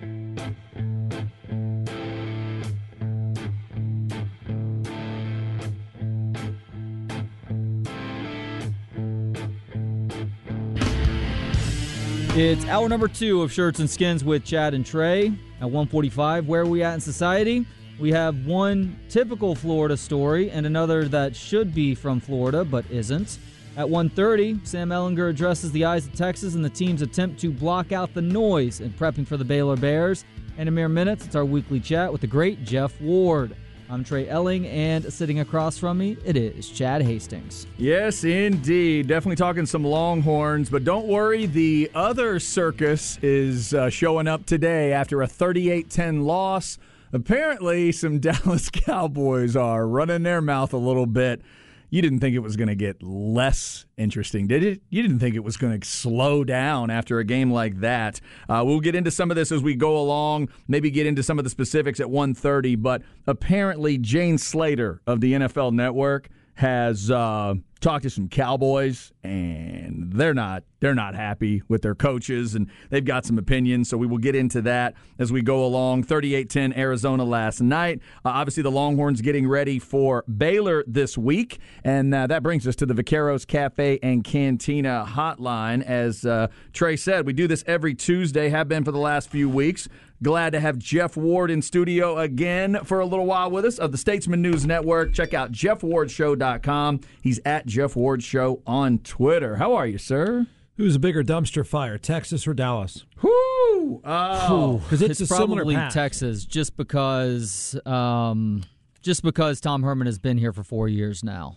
It's hour number 2 of Shirts and Skins with Chad and Trey at 1:45. Where are we at in society? We have one typical Florida story and another that should be from Florida but isn't. At 1:30, Sam Ehlinger addresses the Eyes of Texas and the team's attempt to block out the noise in prepping for the Baylor Bears. And in mere minutes, it's our weekly chat with the great Jeff Ward. I'm Trey Elling, and sitting across from me, it is Chad Hastings. Yes, indeed. Definitely talking some Longhorns, but don't worry, the other circus is showing up today after a 38-10 loss. Apparently, some Dallas Cowboys are running their mouth a little bit. You didn't think it was going to get less interesting, did it? You didn't think it was going to slow down after a game like that. We'll get into some of this as we go along, maybe get into some of the specifics at 1:30, but apparently Jane Slater of the NFL Network has talked to some Cowboys, and they're not happy with their coaches, and they've got some opinions, so we will get into that as we go along. 38-10 Arizona last night. Obviously, the Longhorns getting ready for Baylor this week, and that brings us to the Vaqueros Cafe and Cantina hotline. As Trey said, we do this every Tuesday, have been for the last few weeks. Glad to have Jeff Ward in studio again for a little while with us of the Statesman News Network. Check out JeffWardShow.com. He's at Jeff Ward Show on Twitter. How are you, sir? Who's a bigger dumpster fire, Texas or Dallas? Whoo! Because it's a similar probably path. Texas, just because Tom Herman has been here for 4 years now.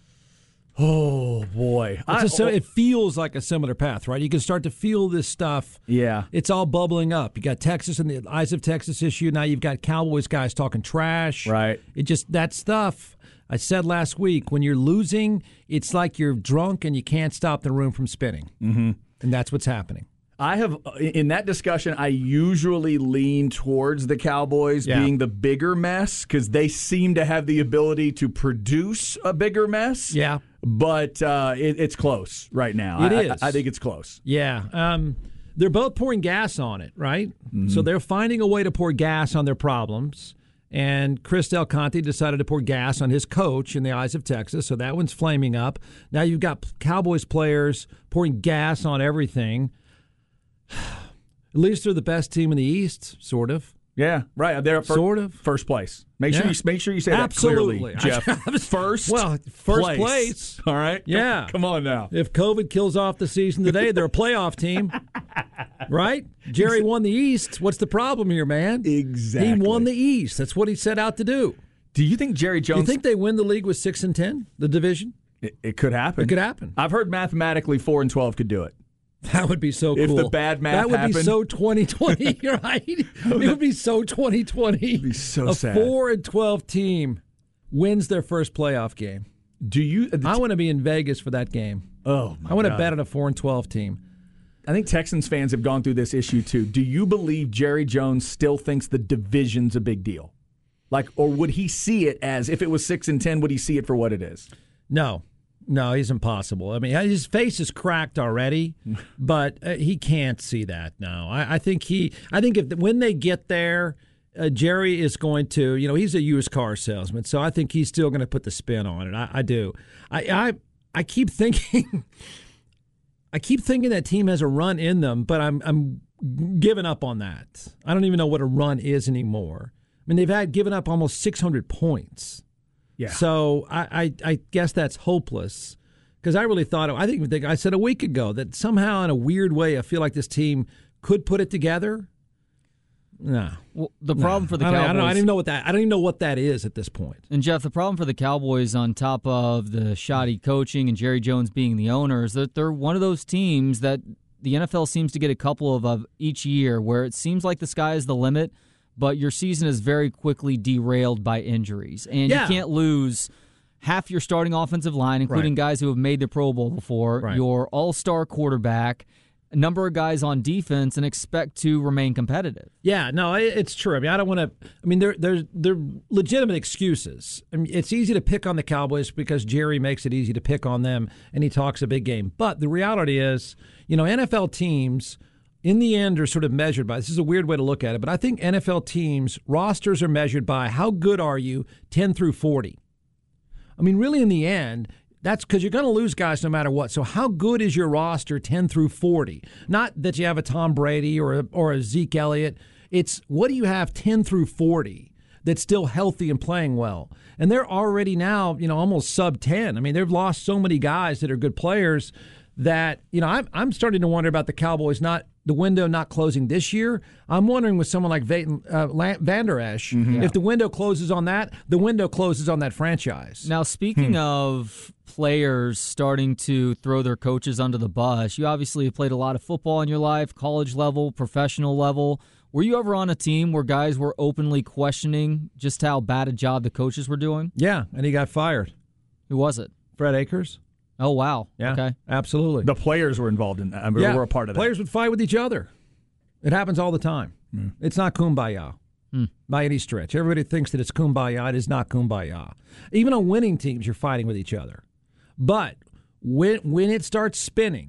Oh, boy. It feels like a similar path, right? You can start to feel this stuff. Yeah. It's all bubbling up. You got Texas and the Eyes of Texas issue. Now you've got Cowboys guys talking trash. Right. That stuff, I said last week, when you're losing, it's like you're drunk and you can't stop the room from spinning. Mm-hmm. And that's what's happening. I have, in that discussion, I usually lean towards the Cowboys being the bigger mess because they seem to have the ability to produce a bigger mess. Yeah. But it's close right now. It is. I think it's close. Yeah. They're both pouring gas on it, right? Mm-hmm. So they're finding a way to pour gas on their problems. And Chris Del Conte decided to pour gas on his coach in the Eyes of Texas, so that one's flaming up. Now you've got Cowboys players pouring gas on everything. At least they're the best team in the East, sort of. Yeah, right. They're sort of first place. Make sure you say Absolutely. that clearly, Jeff. First place. All right. Yeah. Come on now. If COVID kills off the season today, they're a playoff team, right? Jerry won the East. What's the problem here, man? Exactly. He won the East. That's what he set out to do. Do you think Jerry Jones? Do you think they win the league with 6-10, the division? It could happen. It could happen. I've heard mathematically 4-12 could do it. That would be so cool. If the bad math happened. That would happened. be so 2020, right? It would be so 2020. It'd be so sad. A 4-12 team wins their first playoff game. Do you? I want to be in Vegas for that game. Oh, my God. I want to bet on a 4-12 team. I think Texans fans have gone through this issue, too. Do you believe Jerry Jones still thinks the division's a big deal? Or would he see it as, if it was 6-10, would he see it for what it is? No, he's impossible. I mean, his face is cracked already, but he can't see that now. I think when they get there, Jerry is going to, he's a used car salesman, so I think he's still going to put the spin on it. I do. I keep thinking, that team has a run in them, but I'm giving up on that. I don't even know what a run is anymore. I mean, they've given up almost 600 points. Yeah. So I guess that's hopeless because I really thought I said a week ago that somehow in a weird way I feel like this team could put it together. No. Well, the problem for the Cowboys. I don't even know what that is at this point. And Jeff, the problem for the Cowboys, on top of the shoddy coaching and Jerry Jones being the owner, is that they're one of those teams that the NFL seems to get a couple of each year where it seems like the sky is the limit, but your season is very quickly derailed by injuries. And you can't lose half your starting offensive line, including guys who have made the Pro Bowl before, your all-star quarterback, a number of guys on defense, and expect to remain competitive. Yeah, no, it's true. I mean, I don't want to. I mean, they're legitimate excuses. I mean, it's easy to pick on the Cowboys because Jerry makes it easy to pick on them, and he talks a big game. But the reality is, NFL teams, in the end, are sort of measured by, this is a weird way to look at it, but I think NFL teams' rosters are measured by how good are you 10 through 40. I mean, really, in the end, that's because you're going to lose guys no matter what. So how good is your roster 10 through 40? Not that you have a Tom Brady or a Zeke Elliott. It's what do you have 10 through 40 that's still healthy and playing well? And they're already now, almost sub 10. I mean, they've lost so many guys that are good players that, I'm starting to wonder about the Cowboys, not the window not closing this year. I'm wondering with someone like Van Der Esch, if the window closes on that, the window closes on that franchise. Now, speaking of players starting to throw their coaches under the bus, you obviously have played a lot of football in your life, college level, professional level. Were you ever on a team where guys were openly questioning just how bad a job the coaches were doing? Yeah, and he got fired. Who was it? Fred Akers. Oh, wow. Yeah, okay. Absolutely. The players were involved in that. I mean, yeah, we're a part of that. Players would fight with each other. It happens all the time. It's not kumbaya by any stretch. Everybody thinks that it's kumbaya. It is not kumbaya. Even on winning teams, you're fighting with each other. But when it starts spinning,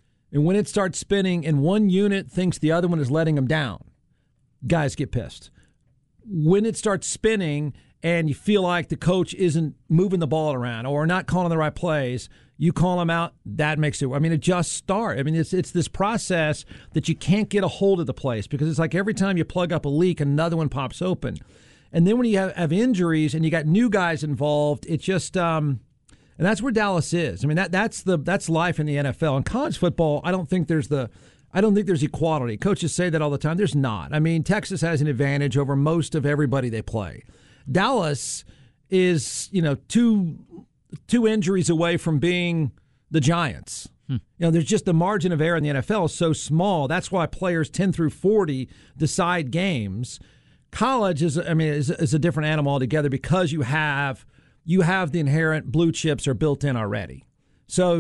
and one unit thinks the other one is letting them down, guys get pissed. When it starts spinning and you feel like the coach isn't moving the ball around or not calling the right plays, you call them out, that makes it. I mean, it just starts. I mean, it's this process that you can't get a hold of the place because it's like every time you plug up a leak, another one pops open. And then when you have injuries and you got new guys involved, it just and that's where Dallas is. I mean, that's life in the NFL. In college football, I don't think there's equality. Coaches say that all the time. There's not. I mean, Texas has an advantage over most of everybody they play. Dallas is, two injuries away from being the Giants. There's just the margin of error in the NFL is so small. That's why players 10 through 40 decide games. College is a different animal altogether because you have the inherent blue chips are built in already. So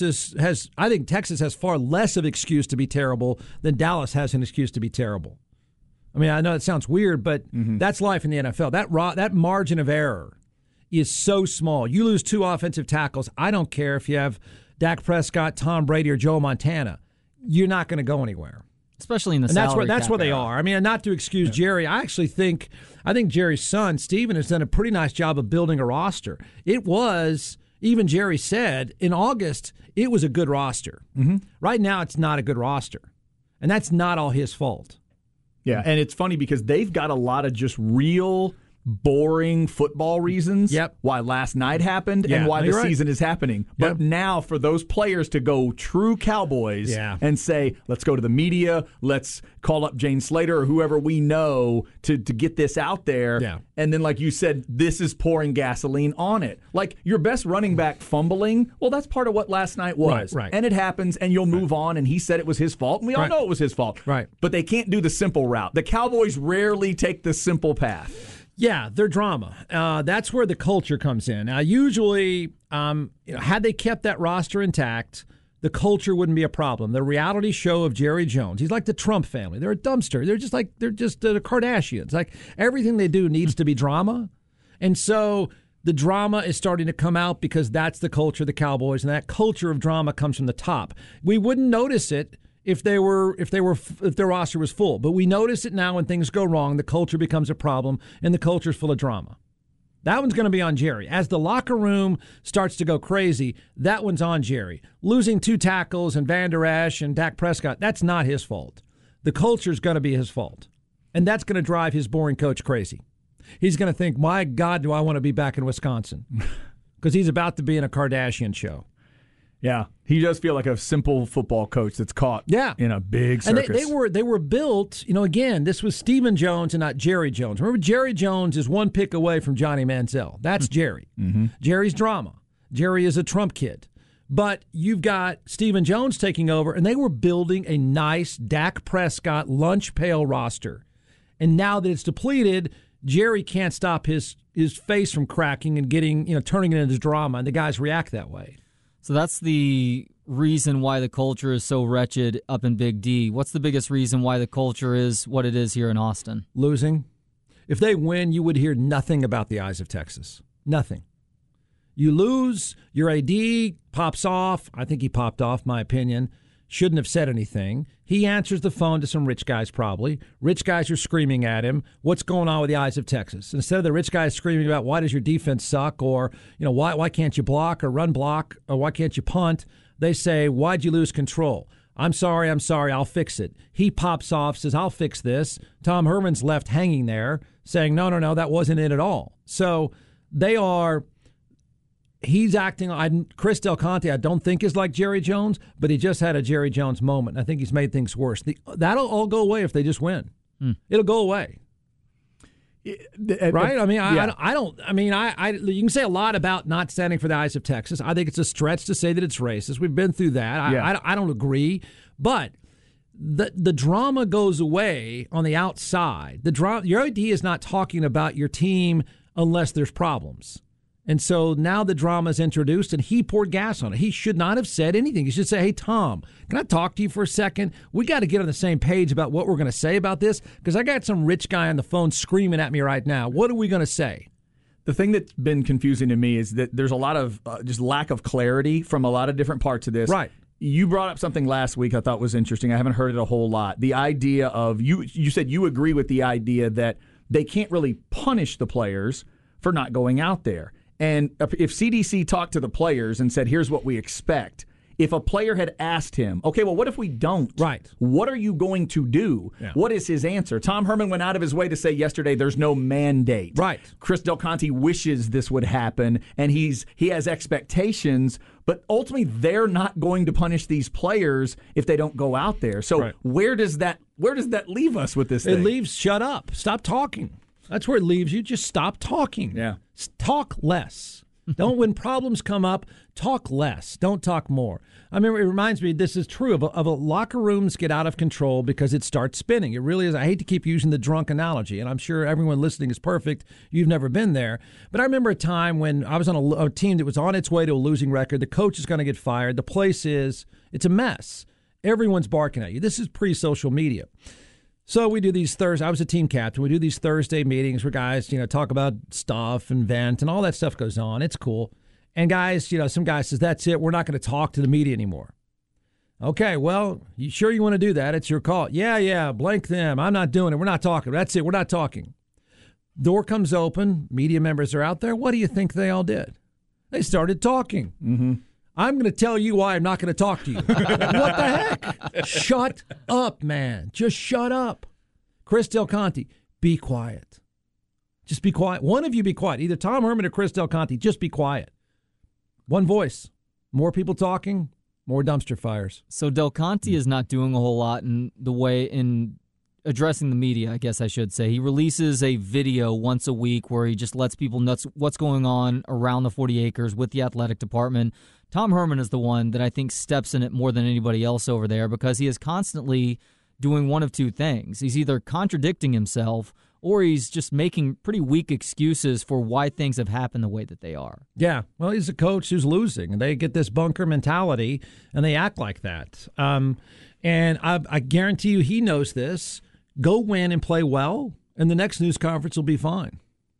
I think Texas has far less of an excuse to be terrible than Dallas has an excuse to be terrible. I mean, I know it sounds weird, but that's life in the NFL. That margin of error is so small. You lose 2 offensive tackles. I don't care if you have Dak Prescott, Tom Brady, or Joe Montana. You're not going to go anywhere. Especially in the salary cap. That's where they are. I mean, not to excuse Jerry, I think Jerry's son, Steven, has done a pretty nice job of building a roster. It was, even Jerry said, in August, it was a good roster. Right now, it's not a good roster. And that's not all his fault. Yeah, and it's funny because they've got a lot of just real boring football reasons why last night happened and why the season is happening. But now for those players to go true Cowboys and say, let's go to the media, let's call up Jane Slater or whoever we know to get this out there. Yeah. And then, like you said, this is pouring gasoline on it. Like your best running back fumbling, well, that's part of what last night was. Right. And it happens, and you'll move on, and he said it was his fault, and we all know it was his fault. Right. But they can't do the simple route. The Cowboys rarely take the simple path. Yeah, they're drama. That's where the culture comes in. Now, usually, had they kept that roster intact, the culture wouldn't be a problem. The reality show of Jerry Jones, he's like the Trump family. They're a dumpster. They're just the Kardashians. Like everything they do needs to be drama, and so the drama is starting to come out because that's the culture of the Cowboys, and that culture of drama comes from the top. We wouldn't notice it if their roster was full. But we notice it now when things go wrong, the culture becomes a problem, and the culture's full of drama. That one's going to be on Jerry. As the locker room starts to go crazy, that one's on Jerry. Losing 2 tackles and Van Der Esch and Dak Prescott, that's not his fault. The culture's going to be his fault. And that's going to drive his boring coach crazy. He's going to think, my God, do I want to be back in Wisconsin? Because he's about to be in a Kardashian show. Yeah, he does feel like a simple football coach that's caught in a big circus. And they were built, again, this was Stephen Jones and not Jerry Jones. Remember, Jerry Jones is one pick away from Johnny Manziel. That's Jerry. Jerry's drama. Jerry is a Trump kid. But you've got Stephen Jones taking over, and they were building a nice Dak Prescott lunch pail roster. And now that it's depleted, Jerry can't stop his face from cracking and getting, turning it into drama, and the guys react that way. So that's the reason why the culture is so wretched up in Big D. What's the biggest reason why the culture is what it is here in Austin? Losing. If they win, you would hear nothing about the eyes of Texas. Nothing. You lose, your AD pops off. I think he popped off, my opinion. shouldn't have said anything. He answers the phone to some rich guys probably. Rich guys are screaming at him, what's going on with the Eyes of Texas? Instead of the rich guys screaming about why does your defense suck, or why can't you block or run block, or why can't you punt, they say, why'd you lose control? I'm sorry, I'll fix it. He pops off, says, I'll fix this. Tom Herman's left hanging there saying, no, that wasn't it at all. So he's acting, Chris Del Conte, I don't think is like Jerry Jones, but he just had a Jerry Jones moment. I think he's made things worse. That'll all go away if they just win. It'll go away. Right? I mean, you can say a lot about not standing for the Eyes of Texas. I think it's a stretch to say that it's racist. We've been through that. I don't agree. But the drama goes away on the outside. Your idea is not talking about your team unless there's problems. And so now the drama is introduced, and he poured gas on it. He should not have said anything. He should say, hey, Tom, can I talk to you for a second? We got to get on the same page about what we're going to say about this, because I got some rich guy on the phone screaming at me right now. What are we going to say? The thing that's been confusing to me is that there's a lot of just lack of clarity from a lot of different parts of this. Right. You brought up something last week I thought was interesting. I haven't heard it a whole lot. The idea of, you said you agree with the idea that they can't really punish the players for not going out there. And if CDC talked to the players and said, here's what we expect, if a player had asked him, okay, well, what if we don't? Right. What are you going to do? Yeah. What is his answer? Tom Herman went out of his way to say yesterday there's no mandate. Right. Chris Del Conte wishes this would happen, and he has expectations, but ultimately they're not going to punish these players if they don't go out there. So right. where does that leave us with this thing? It leaves shut up. Stop talking. That's where it leaves you. Just stop talking. Yeah. Talk less. Don't, when problems come up, talk less. Don't talk more. I mean, it reminds me, this is true, of a locker rooms get out of control because it starts spinning. It really is. I hate to keep using the drunk analogy, and I'm sure everyone listening is perfect. You've never been there. But I remember a time when I was on a team that was on its way to a losing record. The coach is going to get fired. The place it's a mess. Everyone's barking at you. This is pre-social media. So we do these I was a team captain. We do these Thursday meetings where guys, talk about stuff and vent and all that stuff goes on. It's cool. And guys, some guy says, that's it. We're not going to talk to the media anymore. Okay, well, you sure you want to do that? It's your call. Yeah, blank them. I'm not doing it. We're not talking. That's it. We're not talking. Door comes open. Media members are out there. What do you think they all did? They started talking. Mm-hmm. I'm going to tell you why I'm not going to talk to you. What the heck? Shut up, man. Just shut up. Chris Del Conte, be quiet. Just be quiet. One of you be quiet. Either Tom Herman or Chris Del Conte. Just be quiet. One voice. More people talking, more dumpster fires. So Del Conte is not doing a whole lot in addressing the media, I guess I should say. He releases a video once a week where he just lets people know what's going on around the 40 acres with the athletic department. Tom Herman is the one that I think steps in it more than anybody else over there because he is constantly doing one of two things. He's either contradicting himself or he's just making pretty weak excuses for why things have happened the way that they are. Yeah, well, he's a coach who's losing, and they get this bunker mentality, and they act like that. And I guarantee you he knows this. Go win and play well, and the next news conference will be fine.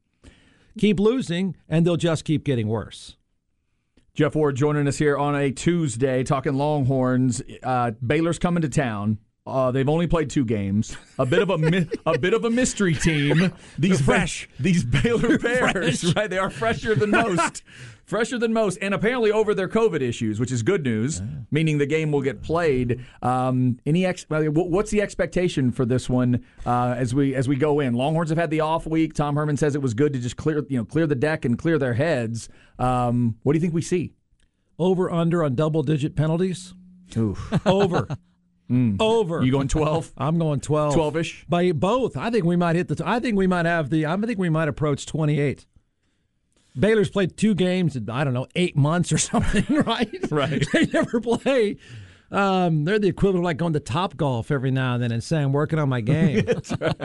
Keep losing, and they'll just keep getting worse. Jeff Ward joining us here on a Tuesday talking Longhorns. Baylor's coming to town. They've only played 2 games. A bit of a mystery team. These Baylor Bears, right? They are fresher than most. Fresher than most, and apparently over their COVID issues, which is good news, meaning the game will get played. What's the expectation for this one as we go in? Longhorns have had the off week. Tom Herman says it was good to just clear the deck and clear their heads. What do you think we see? Over under on double-digit penalties. Oof. Over. Over. You going 12? I'm going 12. 12-ish? By both. I think we might I think we might approach 28. Baylor's played 2 games in, 8 months or something, right? Right. They never play. They're the equivalent of like going to Topgolf every now and then and saying, I'm working on my game. That's right.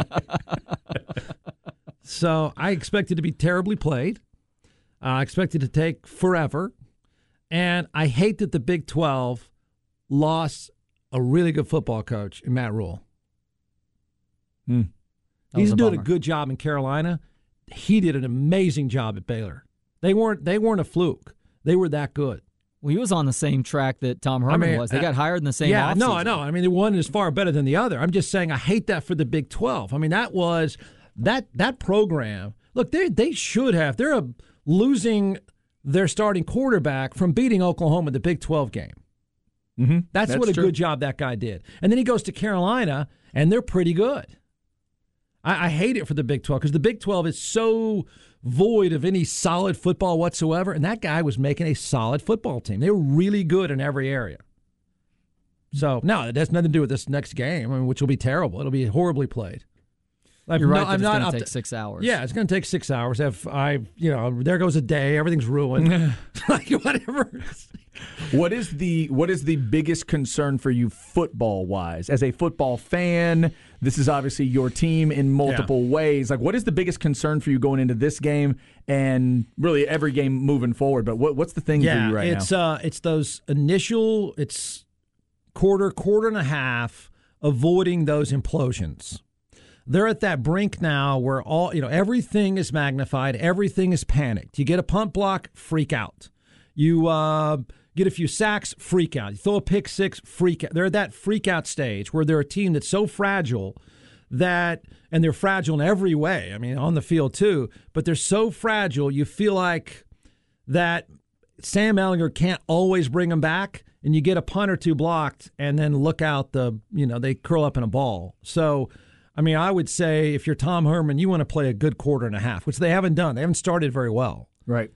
So I expect it to be terribly played. I expect it to take forever. And I hate that the Big 12 lost a really good football coach in Matt Rule. He's doing a good job in Carolina. He did an amazing job at Baylor. They weren't a fluke. They were that good. Well, he was on the same track that Tom Herman was. They got hired in the same offseason. No, I know. I mean, the one is far better than the other. I'm just saying I hate that for the Big 12. I mean, that was that program. Look, they should have. They're losing their starting quarterback from beating Oklahoma in the Big 12 game. Mm-hmm. That's what a good job that guy did. And then he goes to Carolina, and they're pretty good. I hate it for the Big 12 because the Big 12 is so void of any solid football whatsoever, and that guy was making a solid football team. They were really good in every area. So, no, it has nothing to do with this next game, which will be terrible. It'll be horribly played. You're right. It's going to take 6 hours. Yeah, it's going to take 6 hours. There goes a day. Everything's ruined. Like whatever. What is the biggest concern for you football wise? As a football fan, this is obviously your team in multiple ways. Like, what is the biggest concern for you going into this game and really every game moving forward? But what's the thing for you right now? It's those initial. It's quarter and a half, avoiding those implosions. They're at that brink now where everything is magnified, everything is panicked. You get a punt block, freak out. You get a few sacks, freak out. You throw a pick six, freak out. They're at that freak out stage where they're a team that's so fragile and they're fragile in every way. I mean, on the field too, but they're so fragile. You feel like that Sam Ehlinger can't always bring them back, and you get a punt or two blocked, and then look out they curl up in a ball. So, I mean, I would say if you're Tom Herman, you want to play a good quarter and a half, which they haven't done. They haven't started very well. Right.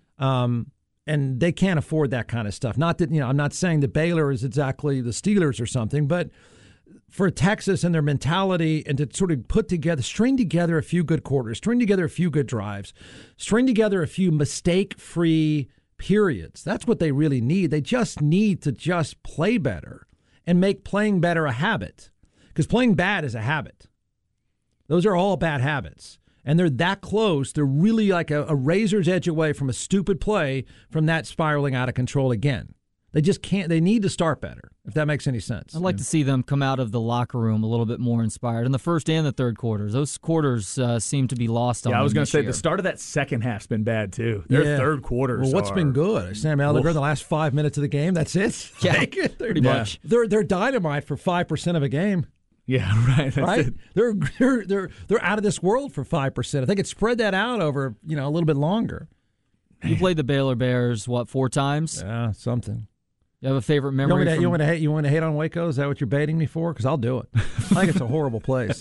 And they can't afford that kind of stuff. Not that, I'm not saying that Baylor is exactly the Steelers or something, but for Texas and their mentality and to sort of string together a few good quarters, string together a few good drives, string together a few mistake-free periods. That's what they really need. They just need to just play better and make playing better a habit, because playing bad is a habit. Those are all bad habits. And they're that close. They're really like a razor's edge away from a stupid play from that spiraling out of control again. They just can't. They need to start better, if that makes any sense. I'd like to see them come out of the locker room a little bit more inspired in the first and the third quarters. Those quarters seem to be lost on them. I was going to say year. The start of that second half's been bad, too. Their third quarters Well, what's been good? Sam Ehlinger, the last 5 minutes of the game, that's it? Yeah, pretty much. They're dynamite for 5% of a a Yeah, right. That's it. They're out of this world for 5%. If they could spread that out over a little bit longer. You played the Baylor Bears 4 times? Yeah, something. You have a favorite memory? You want to hate on Waco? Is that what you're baiting me for? Because I'll do it. I think it's a horrible place.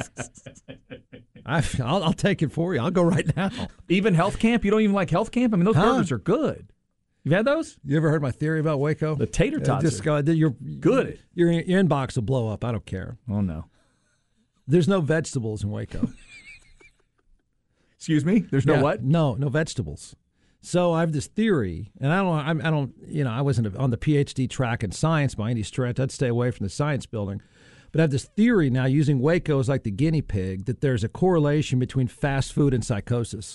I'll take it for you. I'll go right now. Even health camp? You don't even like health camp? I mean, those burgers are good. You've had those? You ever heard my theory about Waco? The tater tots. You're good. Your inbox will blow up. I don't care. Oh, no. There's no vegetables in Waco. Excuse me? There's no what? No vegetables. So I have this theory, and I wasn't on the PhD track in science by any stretch. I'd stay away from the science building. But I have this theory now, using Waco as like the guinea pig, that there's a correlation between fast food and psychosis.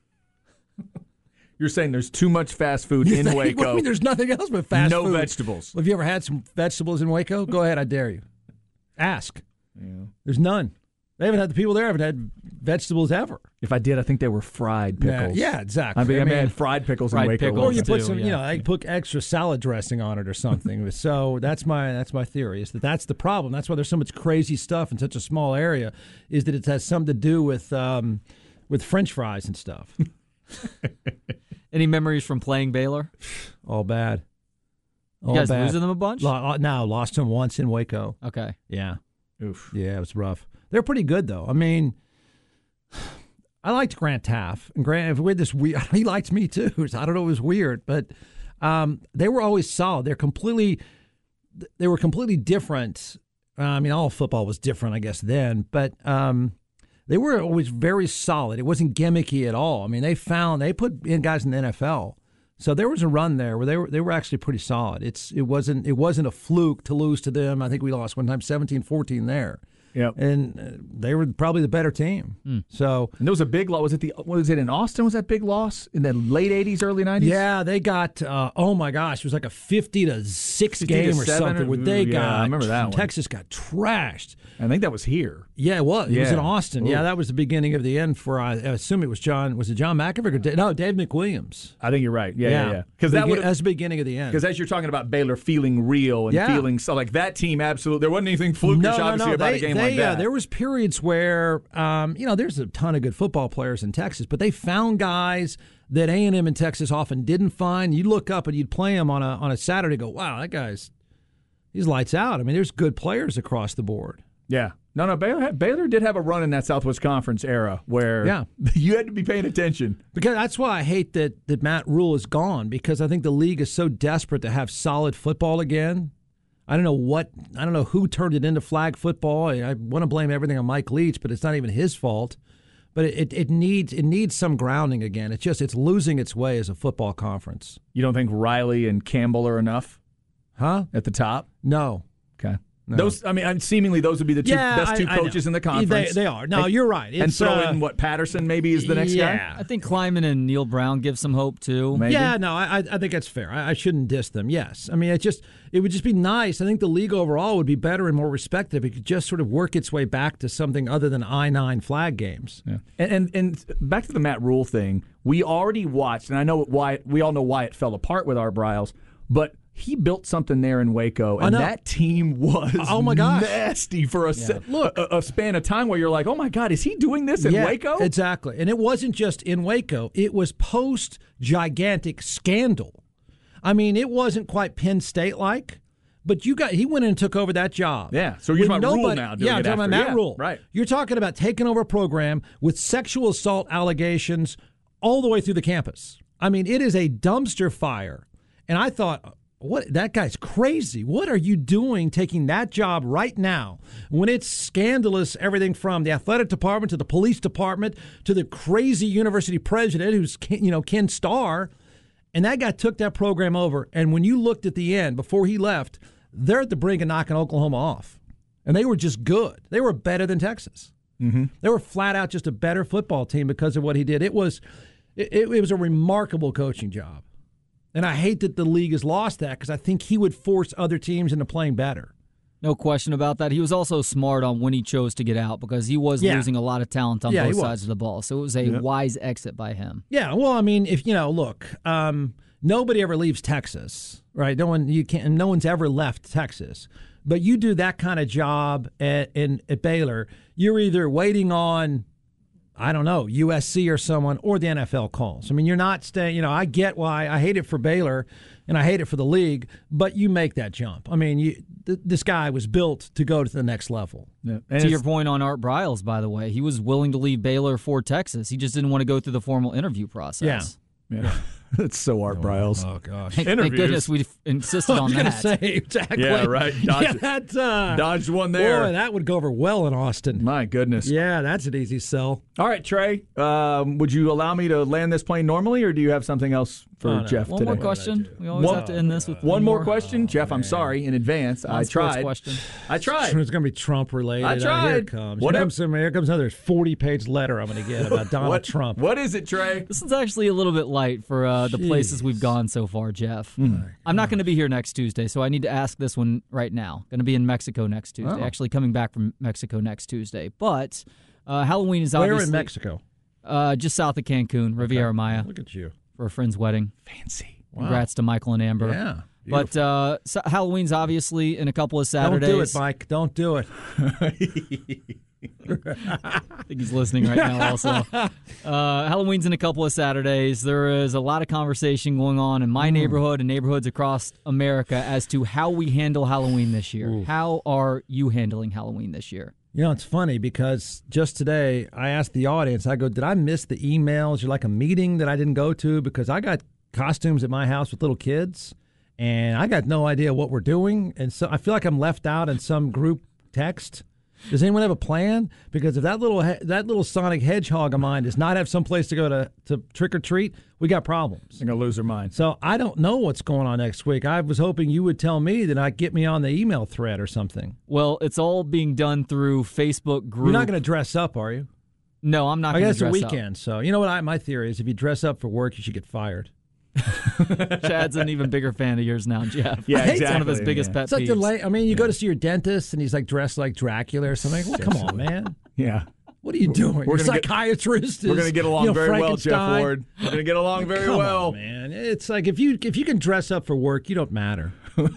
You're saying there's too much fast food in Waco. Well, I mean, there's nothing else but fast food. No vegetables. Have you ever had some vegetables in Waco? Go ahead, I dare you. Ask. Yeah. There's none. The people there haven't had vegetables ever. If I did, I think they were fried pickles. Yeah, exactly. I mean, had fried pickles in Waco. Or you put some, I put extra salad dressing on it or something. So that's my theory, is that's the problem. That's why there's so much crazy stuff in such a small area, is that it has something to do with French fries and stuff. Any memories from playing Baylor? All bad. You guys losing them a bunch? No, lost them once in Waco. Okay. Yeah. Oof. Yeah, it was rough. They're pretty good, though. I mean, I liked Grant Taff. And Grant, he liked me, too. I don't know, it was weird. But they were always solid. They were completely different. I mean, all football was different, I guess, then. But they were always very solid. It wasn't gimmicky at all. I mean, they put in guys in the NFL. So there was a run there where they were actually pretty solid. It wasn't a fluke to lose to them. I think we lost one time 17-14 there. Yep. And they were probably the better team. So, and there was a big loss. Was it in Austin? Was that big loss in the late 80s, early 90s? Yeah, they got oh my gosh, it was like a 50-6 game or something where they got, I remember that one. Texas got trashed. I think that was here. Yeah, it was. It was Yeah. in Austin. Ooh. Yeah, that was the beginning of the end for, I assume it was John. Was it John McAvoy? Or no, Dave McWilliams. I think you're right. Yeah. Because that's the beginning of the end. Because as you're talking about Baylor feeling real and feeling so like that team, absolutely, there wasn't anything flukish obviously about a game like that. There was periods where, there's a ton of good football players in Texas, but they found guys that A&M in Texas often didn't find. You look up and you'd play them on a Saturday. Go, wow, he's lights out. I mean, there's good players across the board. Yeah. No, Baylor did have a run in that Southwest Conference era where you had to be paying attention. Because that's why I hate that Matt Rule is gone, because I think the league is so desperate to have solid football again. I don't know who turned it into flag football. I want to blame everything on Mike Leach, but it's not even his fault. But it needs some grounding again. It's losing its way as a football conference. You don't think Riley and Campbell are enough? Huh? At the top? No. Okay. No. Those, seemingly those would be the best two coaches in the conference. They are. No, you're right. And throw in Patterson maybe is the next guy? I think Kleiman and Neil Brown give some hope too. Maybe. Yeah, no, I think that's fair. I shouldn't diss them. Yes. I mean, it would just be nice. I think the league overall would be better and more respected if it could just sort of work its way back to something other than I-9 flag games. Yeah. And back to the Matt Rule thing, we already watched, and I know we all know why it fell apart with our Bryles, but he built something there in Waco, and that team was nasty for a span of time where you're like, oh, my God, is he doing this in Waco? Exactly. And it wasn't just in Waco. It was post-gigantic scandal. I mean, it wasn't quite Penn State-like, but he went in and took over that job. Yeah, so you're talking about Rule now. I'm talking about Matt Rule. Right. You're talking about taking over a program with sexual assault allegations all the way through the campus. I mean, it is a dumpster fire. And I thought, that guy's crazy. What are you doing taking that job right now when it's scandalous, everything from the athletic department to the police department to the crazy university president who's Ken Starr, and that guy took that program over. And when you looked at the end, before he left, they're at the brink of knocking Oklahoma off. And they were just good. They were better than Texas. Mm-hmm. They were flat out just a better football team because of what he did. It was a remarkable coaching job. And I hate that the league has lost that because I think he would force other teams into playing better. No question about that. He was also smart on when he chose to get out because he was losing a lot of talent on both sides of the ball. So it was a wise exit by him. Yeah, well, I mean, if nobody ever leaves Texas, right? No one's ever left Texas. But you do that kind of job at Baylor, you're either waiting on, I don't know, USC or someone, or the NFL calls. I mean, you're not staying, I get why. I hate it for Baylor, and I hate it for the league, but you make that jump. I mean, this guy was built to go to the next level. Yeah. To your point on Art Briles, by the way, he was willing to leave Baylor for Texas. He just didn't want to go through the formal interview process. Yeah. That's so Art Briles. Oh, gosh. Thank goodness we insisted on that. I was going to say, exactly. Yeah, right. Dodged one there. Boy, that would go over well in Austin. My goodness. Yeah, that's an easy sell. All right, Trey, would you allow me to land this plane normally, or do you have something else for Jeff today? One more question. We always have to end this with one more question. Jeff, I'm sorry in advance. I tried. Question. I tried. It's going to be Trump-related. I tried. Here it comes. Here comes another 40-page letter I'm going to get about Donald Trump. What is it, Trey? This is actually a little bit light for the places we've gone so far, Jeff. I'm not going to be here next Tuesday, so I need to ask this one right now. Going to be in Mexico next Tuesday. Actually coming back from Mexico next Tuesday. But Halloween is obviously... Where in Mexico? Just south of Cancun, Riviera Maya. Look at you. For a friend's wedding. Fancy. Wow. Congrats to Michael and Amber. Yeah. Beautiful. But Halloween's obviously in a couple of Saturdays. Don't do it, Mike. Don't do it. I think he's listening right now also. Halloween's in a couple of Saturdays. There is a lot of conversation going on in my neighborhood and neighborhoods across America as to how we handle Halloween this year. Ooh. How are you handling Halloween this year? It's funny because just today I asked the audience, I go, did I miss the emails or like a meeting that I didn't go to? Because I got costumes at my house with little kids, and I got no idea what we're doing. And so I feel like I'm left out in some group text. Does anyone have a plan? Because if that little Sonic Hedgehog of mine does not have some place to go to trick or treat, we got problems. They're going to lose their mind. So I don't know what's going on next week. I was hoping you would tell me that I'd get me on the email thread or something. Well, it's all being done through Facebook group. You're not going to dress up, are you? No, I'm not going to dress up. I guess it's a weekend. So you know what my theory is? If you dress up for work, you should get fired. Chad's an even bigger fan of yours now, Jeff. Yeah, It's exactly. one of his biggest pet It's like peeves. you go to see your dentist and he's like dressed like Dracula or something. Well, come on, man. Yeah. What are you doing? We're Your gonna get- psychiatrist We're going to get along very well, Jeff Frankenstein. Ward. We're going to get along very Come well. on, man. It's like if you can dress up for work, you don't matter.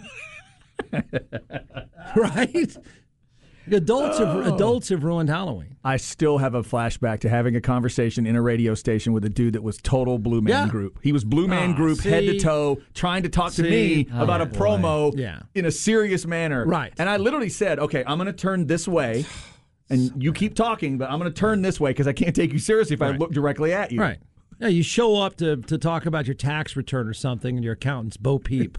Right? Adults have ruined Halloween. I still have a flashback to having a conversation in a radio station with a dude that was total Blue Man Yeah. Group. He was Blue Man Group see? head to toe, trying to talk to me about a boy. promo Yeah. in a serious manner. Right. And I literally said, okay, I'm going to turn this way, and you keep talking, but I'm going to turn this way because I can't take you seriously if I Right. look directly at you. Right. Yeah, you show up to talk about your tax return or something, and your accountant's Bo Peep.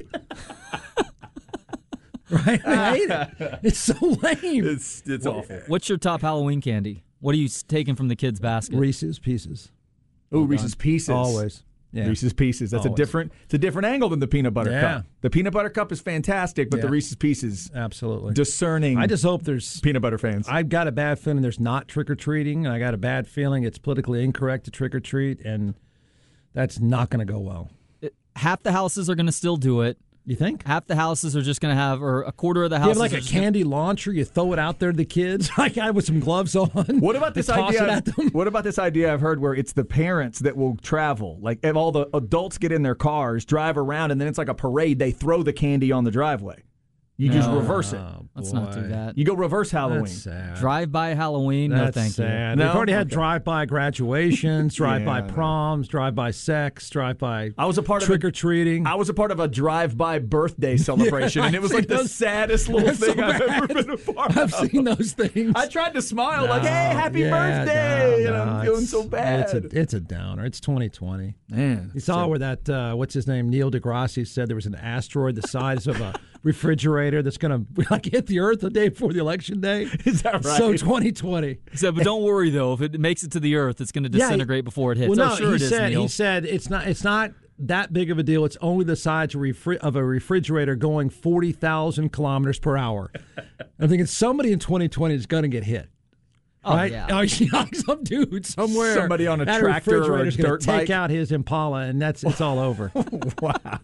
Right? I hate it. It's so lame. It's awful. What's your top Halloween candy? What are you taking from the kids' basket? Reese's Pieces. Oh, Reese's Pieces. Always. Yeah. Reese's Pieces. That's Always. It's a different angle than the peanut butter Yeah. cup. The peanut butter cup is fantastic, but the Yeah. Reese's Pieces, Absolutely. discerning I just hope there's. peanut butter fans. I've got a bad feeling there's not trick or treating, and I got a bad feeling it's politically incorrect to trick or treat, and that's not going to go well. Half the houses are going to still do it. You think? Half the houses are just going to have, or a quarter of the You houses have like are a just gonna- candy launcher. You throw it out there to the kids, like I with some gloves on. What about this They toss idea? it at them. What about this idea I've heard where it's the parents that will travel? Like if all the adults get in their cars, drive around, and then it's like a parade. They throw the candy on the driveway. You just reverse it. Oh, Let's not do boy. that. You go reverse Halloween. That's sad. Drive-by Halloween, no That's thank sad. you. They've No? already had Okay. drive-by graduations, drive-by Yeah, I know. proms, drive-by sex, drive-by I was a part of trick or treating. I was a part of a drive-by birthday celebration, and it was I've like seen the those. saddest little That's so thing I've ever bad. been a part I've of. seen those things. I tried to smile like, "Hey, happy Yeah, birthday!" no, and I'm no, feeling it's- so bad. It's a downer. It's 2020. Man, You saw where that what's his name, Neil deGrasse said there was an asteroid the size of a refrigerator that's going to like hit the Earth the day before the election day. Is that right? So 2020. He said, but don't worry though. If it makes it to the Earth, it's going to disintegrate before it hits. Well, no, oh, sure he it is, said Neil. he said it's not that big of a deal. It's only the size of a refrigerator going 40,000 kilometers per hour. I'm thinking somebody in 2020 is going to get hit. Oh, Right? yeah. Some dude somewhere. Somebody on a at tractor or a refrigerator's gonna dirt take bike. out his Impala, and it's all over. Wow.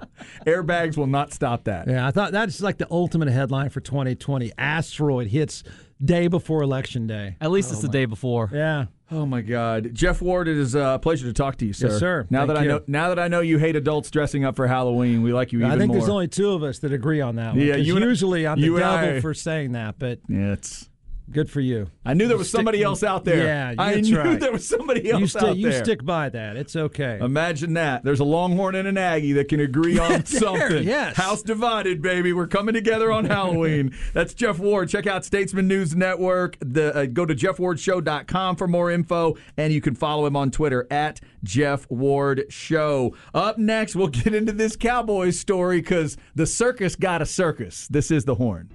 Airbags will not stop that. Yeah, I thought that's like the ultimate headline for 2020. Asteroid hits day before election day. At least it's the day before. Yeah. Oh my God, Jeff Ward, it is a pleasure to talk to you, sir. Yes, sir. Now Thank that you. now that I know you hate adults dressing up for Halloween, we like you even I think more. there's only two of us that agree on that one. Yeah, 'cause you and- usually I'm the you and devil I- for saying that, but yeah, it's. good for you. I knew there was somebody else out there. Yeah, I that's knew right. there was somebody else out You there. stick by that. It's okay. Imagine that. There's a Longhorn and an Aggie that can agree on something. yes. House divided, baby. We're coming together on Halloween. That's Jeff Ward. Check out Statesman News Network. Go to jeffwardshow.com for more info, and you can follow him on Twitter at Jeff Ward Show. Up next, we'll get into this Cowboys story because the circus got a circus. This is The Horn.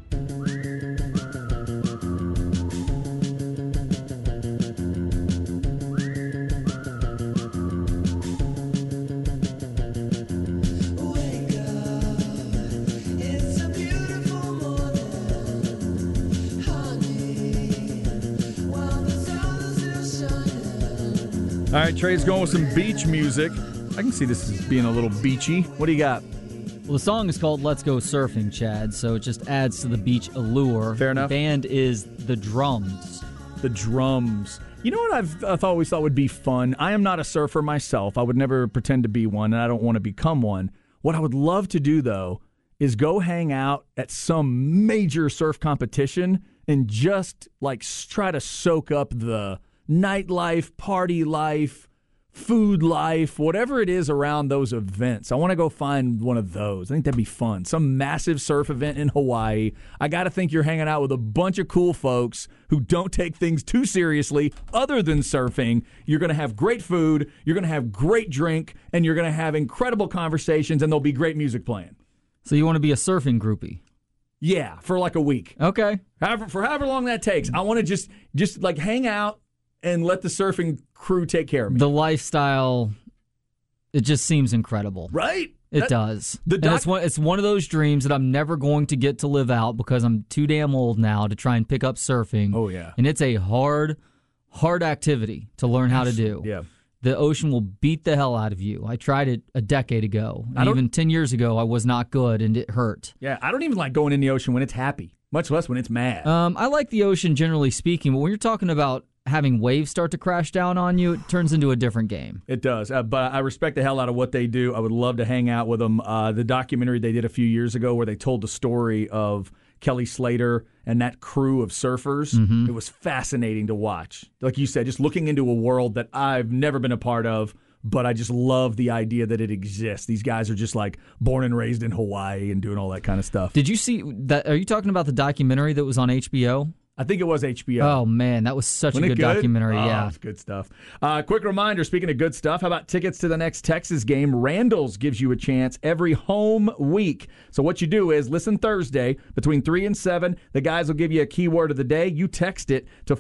It's a beautiful morning, honey, while the sun is shining. All right, Trey's going with some beach music. I can see this as being a little beachy. What do you got? Well, the song is called Let's Go Surfing, Chad, so it just adds to the beach allure. Fair enough. The band is The Drums. The drums. You know what I've always thought would be fun? I am not a surfer myself. I would never pretend to be one, and I don't want to become one. What I would love to do, though, is go hang out at some major surf competition and just like try to soak up the nightlife, party life, food life, whatever it is around those events. I want to go find one of those. I think that'd be fun. Some massive surf event in Hawaii. I got to think you're hanging out with a bunch of cool folks who don't take things too seriously other than surfing. You're going to have great food, you're going to have great drink, and you're going to have incredible conversations, and there'll be great music playing. So you want to be a surfing groupie? Yeah, for like a week. Okay. However long that takes. I want to just like hang out and let the surfing crew take care of me. The lifestyle, it just seems incredible. Right? It does. the And it's one of those dreams that I'm never going to get to live out because I'm too damn old now to try and pick up surfing. Oh, yeah. And it's a hard activity to learn how to do. Yeah. the ocean will beat the hell out of you. I tried it a decade ago. I don't- Even 10 years ago, I was not good, and it hurt. Yeah, I don't even like going in the ocean when it's happy, much less when it's mad. I like the ocean generally speaking, but when you're talking about having waves start to crash down on you, it turns into a different game. It does, but I respect the hell out of what they do. I would love to hang out with them. The documentary they did a few years ago where they told the story of Kelly Slater and that crew of surfers, it was fascinating to watch. Like you said, just looking into a world that I've never been a part of, but I just love the idea that it exists. These guys are just like born and raised in Hawaii and doing all that kind of stuff. Did you see that? Are you talking about the documentary that was on HBO? I think it was HBO. Oh, man, that was such Wasn't a it good documentary. Oh, Yeah. it's good stuff. Quick reminder, speaking of good stuff, how about tickets to the next Texas game? Randall's gives you a chance every home week. So what you do is listen Thursday between 3 and 7. The guys will give you a keyword of the day. You text it to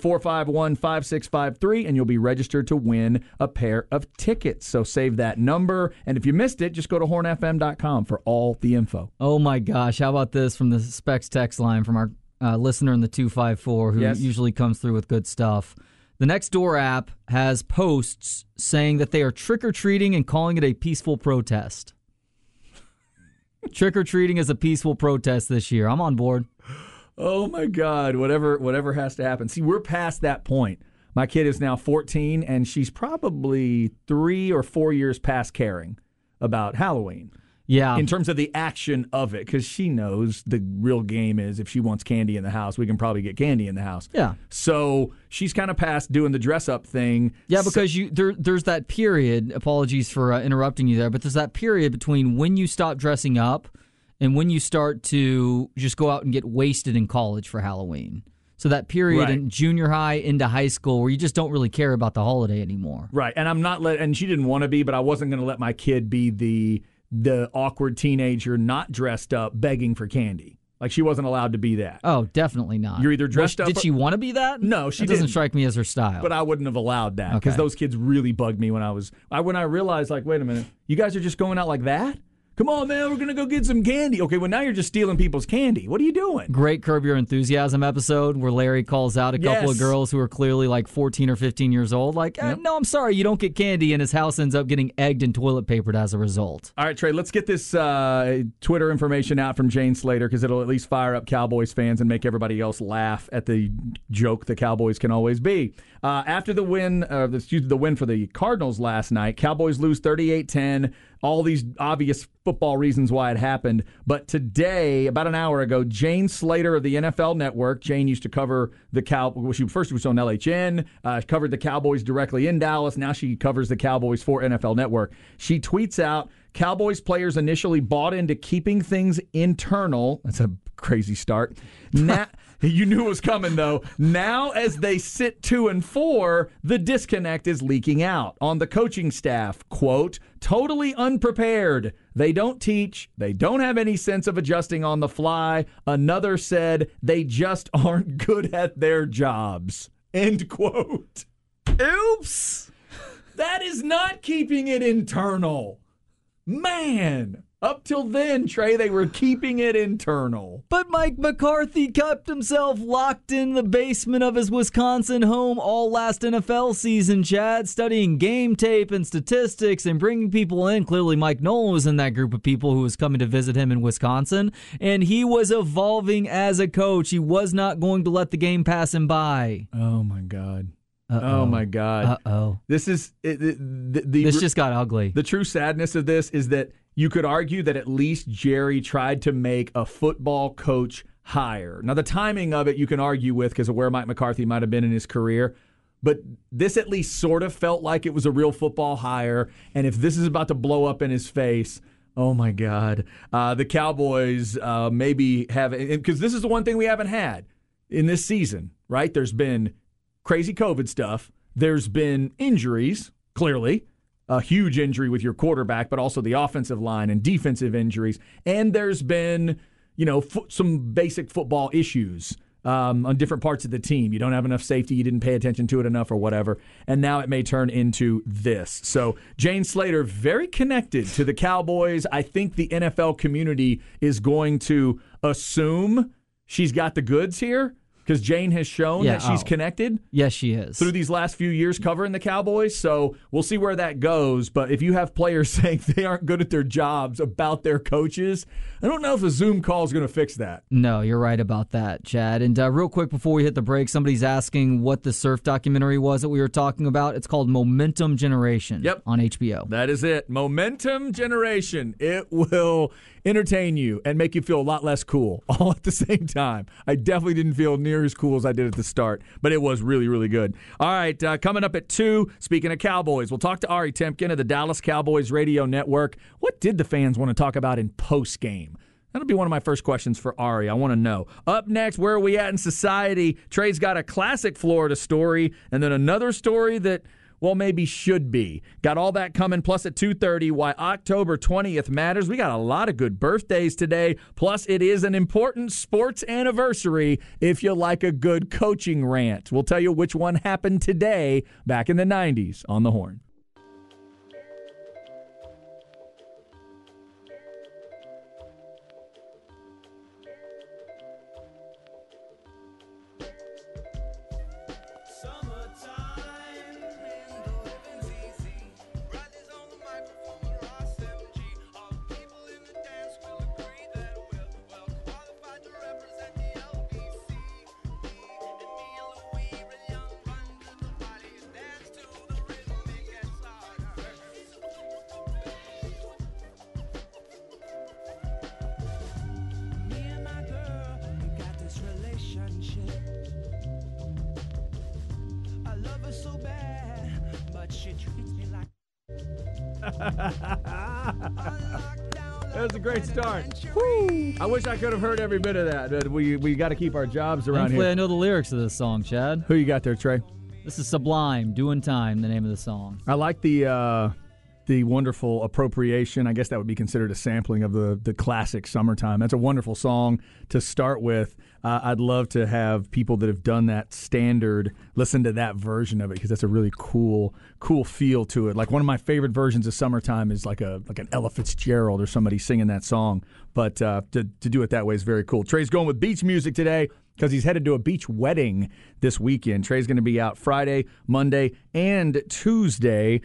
451-5653, and you'll be registered to win a pair of tickets. So save that number. And if you missed it, just go to hornfm.com for all the info. Oh, my gosh. How about this from the Specs text line from our listener in the 254 who Yes. usually comes through with good stuff. The Nextdoor app has posts saying that they are trick-or-treating and calling it a peaceful protest. Trick-or-treating is a peaceful protest this year. I'm on board. Oh, my God. Whatever has to happen. See, we're past that point. My kid is now 14, and she's probably 3 or 4 years past caring about Halloween. Yeah. In terms of the action of it, because she knows the real game is if she wants candy in the house, we can probably get candy in the house. Yeah. So she's kind of past doing the dress up thing. Yeah, because there's that period, apologies for interrupting you there, but there's that period between when you stop dressing up and when you start to just go out and get wasted in college for Halloween. So that period Right. in junior high into high school where you just don't really care about the holiday anymore. Right. And I'm not and she didn't want to be, but I wasn't going to let my kid be the awkward teenager not dressed up begging for candy. Like she wasn't allowed to be that. Oh, definitely not. You're either dressed up Did she want to be that? No, she That doesn't didn't. strike me as her style. But I wouldn't have allowed that because Okay. those kids really bugged me when I realized, like, wait a minute, you guys are just going out like that? Come on, man, we're going to go get some candy. Okay, well, now you're just stealing people's candy. What are you doing? Great Curb Your Enthusiasm episode where Larry calls out a couple of Yes. girls who are clearly like 14 or 15 years old. Like, no, I'm sorry, you don't get candy. And his house ends up getting egged and toilet papered as a result. All right, Trey, let's get this Twitter information out from Jane Slater because it'll at least fire up Cowboys fans and make everybody else laugh at the joke the Cowboys can always be. After the win for the Cardinals last night, Cowboys lose 38-10. All these obvious football reasons why it happened. But today, about an hour ago, Jane Slater of the NFL Network, Jane used to cover the Cowboys. First she was on LHN, covered the Cowboys directly in Dallas. Now she covers the Cowboys for NFL Network. She tweets out, Cowboys players initially bought into keeping things internal. That's a crazy start. Now, you knew it was coming, though. Now, as they sit 2-4, the disconnect is leaking out on the coaching staff. Quote, totally unprepared. They don't teach. They don't have any sense of adjusting on the fly. Another said they just aren't good at their jobs. End quote. Oops. That is not keeping it internal. Man. Up till then, Trey, they were keeping it internal. But Mike McCarthy kept himself locked in the basement of his Wisconsin home all last NFL season, Chad, studying game tape and statistics and bringing people in. Clearly, Mike Nolan was in that group of people who was coming to visit him in Wisconsin, and he was evolving as a coach. He was not going to let the game pass him by. Oh, my God. Uh-oh. Oh, my God. Uh-oh. This is This just got ugly. The true sadness of this is that you could argue that at least Jerry tried to make a football coach hire. Now, the timing of it you can argue with because of where Mike McCarthy might have been in his career, but this at least sort of felt like it was a real football hire. And if this is about to blow up in his face, oh, my God. The Cowboys maybe have – because this is the one thing we haven't had in this season, right? There's been crazy COVID stuff. There's been injuries, clearly. A huge injury with your quarterback, but also the offensive line and defensive injuries. And there's been, some basic football issues on different parts of the team. You don't have enough safety. You didn't pay attention to it enough or whatever. And now it may turn into this. So Jane Slater, very connected to the Cowboys. I think the NFL community is going to assume she's got the goods here. Because Jane has shown that she's connected. Yes, she is. Through these last few years covering the Cowboys. So we'll see where that goes. But if you have players saying they aren't good at their jobs about their coaches, I don't know if a Zoom call is going to fix that. No, you're right about that, Chad. And real quick before we hit the break, somebody's asking what the surf documentary was that we were talking about. It's called Momentum Generation on HBO. That is it. Momentum Generation. It will entertain you and make you feel a lot less cool all at the same time. I definitely didn't feel near as cool as I did at the start, but it was really, really good. All right, coming up at 2, speaking of Cowboys, we'll talk to Ari Temkin of the Dallas Cowboys Radio Network. What did the fans want to talk about in postgame? That'll be one of my first questions for Ari. I want to know. Up next, where are we at in society? Trey's got a classic Florida story and then another story that, well, maybe should be. Got all that coming. Plus at 2:30, why October 20th matters. We got a lot of good birthdays today. Plus, it is an important sports anniversary if you like a good coaching rant. We'll tell you which one happened today back in the 90s on The Horn. That was a great start. Woo. I wish I could have heard every bit of that. But we got to keep our jobs around Thankfully, here. I know the lyrics of this song, Chad. Who you got there, Trey? This is Sublime, Doing Time, the name of the song. I like the wonderful appropriation. I guess that would be considered a sampling of the classic Summertime. That's a wonderful song to start with. I'd love to have people that have done that standard listen to that version of it because that's a really cool feel to it. Like one of my favorite versions of Summertime is like an Ella Fitzgerald or somebody singing that song. But to do it that way is very cool. Trey's going with beach music today because he's headed to a beach wedding this weekend. Trey's going to be out Friday, Monday, and Tuesday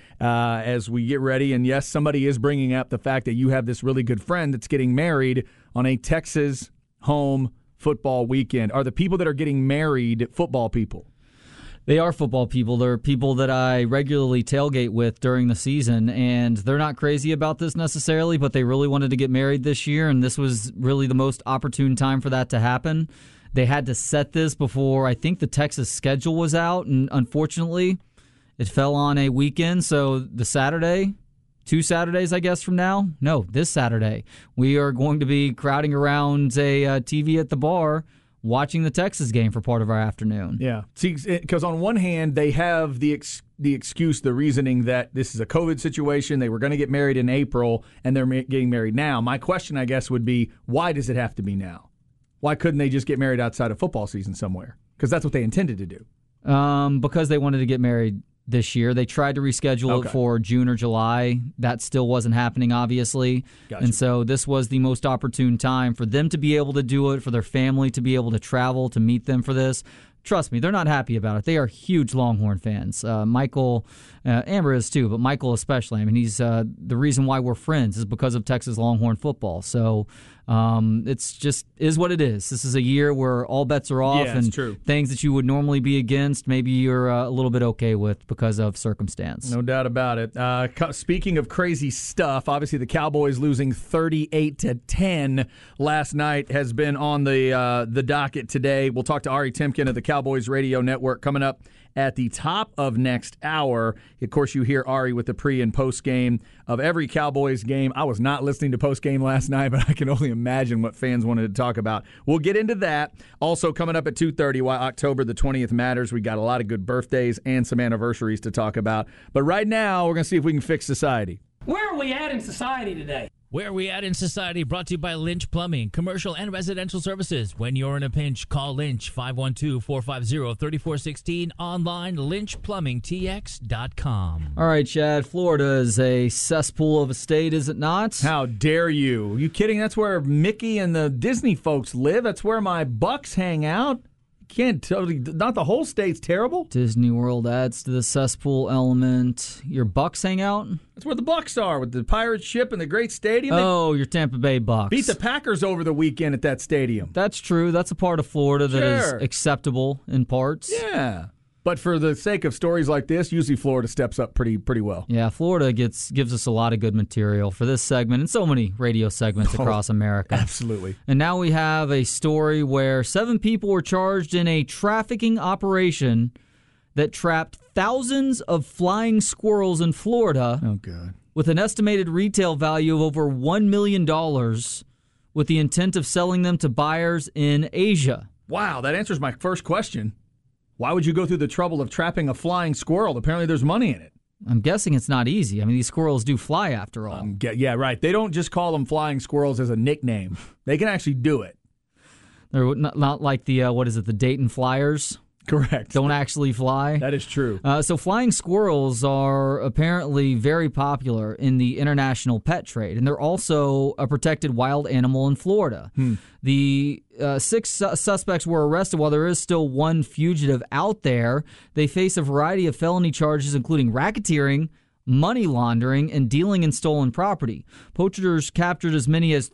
as we get ready. And yes, somebody is bringing up the fact that you have this really good friend that's getting married on a Texas home football weekend. Are the people that are getting married football people? They are football people. They're people that I regularly tailgate with during the season, and they're not crazy about this necessarily, but they really wanted to get married this year, and this was really the most opportune time for that to happen. They had to set this before I think the Texas schedule was out, and unfortunately, it fell on a weekend, so the Saturday, 2 Saturdays, I guess, from now? No, this Saturday. We are going to be crowding around a TV at the bar watching the Texas game for part of our afternoon. Yeah. See, because on one hand, they have the excuse, the reasoning that this is a COVID situation. They were going to get married in April, and they're getting married now. My question, I guess, would be, why does it have to be now? Why couldn't they just get married outside of football season somewhere? Because that's what they intended to do. Because they wanted to get married this year. They tried to reschedule it for June or July. That still wasn't happening, obviously. Gotcha. And so this was the most opportune time for them to be able to do it, for their family to be able to travel to meet them for this. Trust me, they're not happy about it. They are huge Longhorn fans. Michael, Amber is too, but Michael especially. I mean, he's the reason why we're friends is because of Texas Longhorn football. So it's just is what it is. This is a year where all bets are off, and things that you would normally be against, maybe you're a little bit okay with because of circumstance. No doubt about it. Speaking of crazy stuff, obviously the Cowboys losing 38-10 last night has been on the docket today. We'll talk to Ari Temkin of the Cowboys Radio Network coming up at the top of next hour. Of course, you hear Ari with the pre- and post-game of every Cowboys game. I was not listening to post-game last night, but I can only imagine what fans wanted to talk about. We'll get into that. Also coming up at 2:30, why October the 20th matters. We got a lot of good birthdays and some anniversaries to talk about. But right now, we're going to see if we can fix society. Where are we at in society today? Where are we at in society? Brought to you by Lynch Plumbing, commercial and residential services. When you're in a pinch, call Lynch, 512-450-3416. Online, lynchplumbingtx.com. All right, Chad, Florida is a cesspool of a state, is it not? How dare you? Are you kidding? That's where Mickey and the Disney folks live. That's where my Bucks hang out. can't totally. Not the whole state's terrible. Disney World adds to the cesspool element. Your Bucks hang out? That's where the Bucks are with the pirate ship and the great stadium. They Oh, your Tampa Bay Bucks. beat the Packers over the weekend at that stadium. That's true. That's a part of Florida that is Sure. acceptable in parts. Yeah, but for the sake of stories like this, usually Florida steps up pretty well. Yeah, Florida gives us a lot of good material for this segment and so many radio segments across America. Absolutely. And now we have a story where 7 people were charged in a trafficking operation that trapped thousands of flying squirrels in Florida Oh, God. with an estimated retail value of over $1 million with the intent of selling them to buyers in Asia. Wow, that answers my first question. Why would you go through the trouble of trapping a flying squirrel? Apparently there's money in it. I'm guessing it's not easy. I mean, these squirrels do fly after all. Yeah, right. They don't just call them flying squirrels as a nickname. They can actually do it. They're not like the, the Dayton Flyers. Correct. Don't actually fly. That is true. So flying squirrels are apparently very popular in the international pet trade, and they're also a protected wild animal in Florida. The 6 suspects were arrested. While there is still one fugitive out there, they face a variety of felony charges, including racketeering, money laundering, and dealing in stolen property. Poachers captured as many as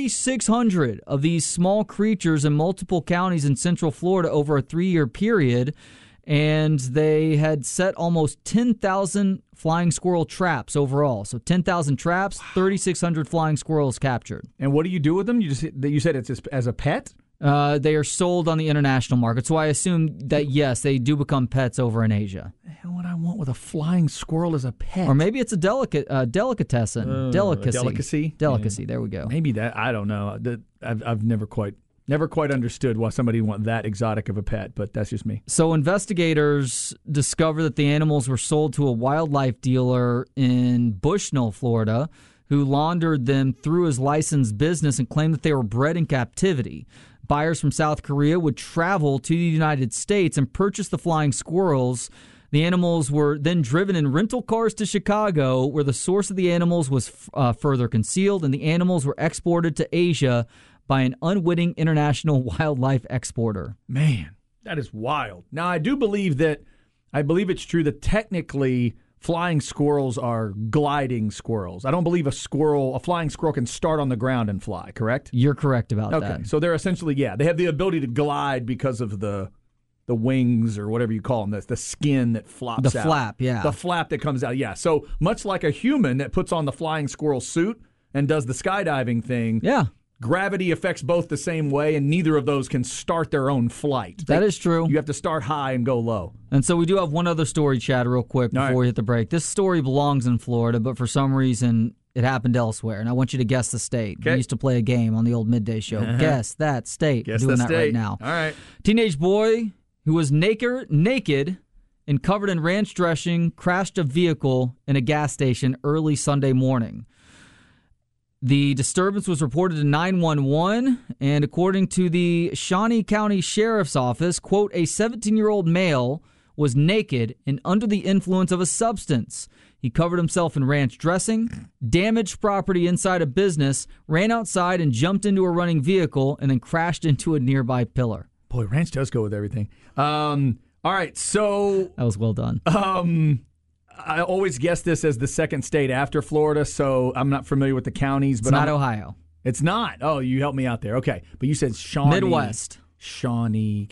3,600 of these small creatures in multiple counties in central Florida over a 3-year period, and they had set almost 10,000 flying squirrel traps overall. So 10,000 traps, 3,600 flying squirrels captured. And what do you do with them? You said it's as a pet? They are sold on the international market, so I assume that, yes, they do become pets over in Asia. The hell would I want with a flying squirrel as a pet? Or maybe it's a delicatessen. delicacy? Delicacy, there we go. Maybe that. I don't know. I've never quite understood why somebody would want that exotic of a pet, but that's just me. So investigators discovered that the animals were sold to a wildlife dealer in Bushnell, Florida, who laundered them through his licensed business and claimed that they were bred in captivity. Buyers from South Korea would travel to the United States and purchase the flying squirrels. The animals were then driven in rental cars to Chicago, where the source of the animals was further concealed, and the animals were exported to Asia by an unwitting international wildlife exporter. Man, that is wild. Now, I believe it's true that technically flying squirrels are gliding squirrels. I don't believe a flying squirrel can start on the ground and fly, correct? You're correct about that. Okay, so they're essentially, they have the ability to glide because of the wings or whatever you call them, the skin that flops out. The flap, yeah. The flap that comes out, yeah. So much like a human that puts on the flying squirrel suit and does the skydiving thing, Yeah, gravity affects both the same way, and neither of those can start their own flight. that is true. You have to start high and go low. And so we do have one other story, Chad, real quick before we hit the break. This story belongs in Florida, but for some reason it happened elsewhere. And I want you to guess the state. Okay. We used to play a game on the old midday show. Guess that state. Guess We're doing the that state. right now. All right. Teenage boy who was naked and covered in ranch dressing crashed a vehicle in a gas station early Sunday morning. The disturbance was reported to 911, and according to the Shawnee County Sheriff's Office, quote, a 17-year-old male was naked and under the influence of a substance. He covered himself in ranch dressing, damaged property inside a business, ran outside and jumped into a running vehicle, and then crashed into a nearby pillar. Boy, ranch does go with everything. All right, so That was well done. I always guess this as the second state after Florida, so I'm not familiar with the counties. But It's not Ohio. It's not. Oh, you helped me out there. Okay, but you said Shawnee. Midwest. Shawnee,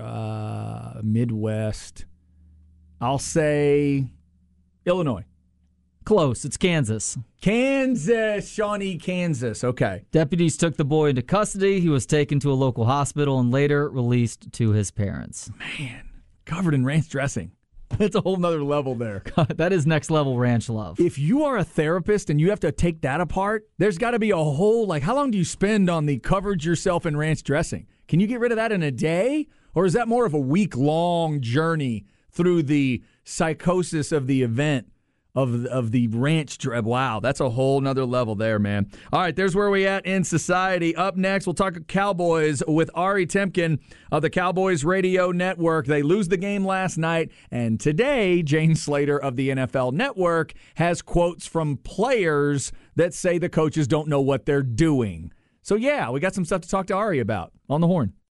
Midwest. I'll say Illinois. Close. It's Kansas. Kansas, Shawnee, Kansas. Okay. Deputies took the boy into custody. He was taken to a local hospital and later released to his parents. Man, covered in ranch dressing. That's a whole nother level there. That is next level ranch love. If you are a therapist and you have to take that apart, there's got to be a whole, how long do you spend on the covered yourself in ranch dressing? Can you get rid of that in a day? Or is that more of a week-long journey through the psychosis of the event of the ranch dress? Wow, that's a whole nother level there, man. All right, there's where we at in society. Up next, we'll talk Cowboys with Ari Temkin of the Cowboys Radio Network. They lose the game last night, and today, Jane Slater of the NFL Network has quotes from players that say the coaches don't know what they're doing. So, yeah, we got some stuff to talk to Ari about on the Horn.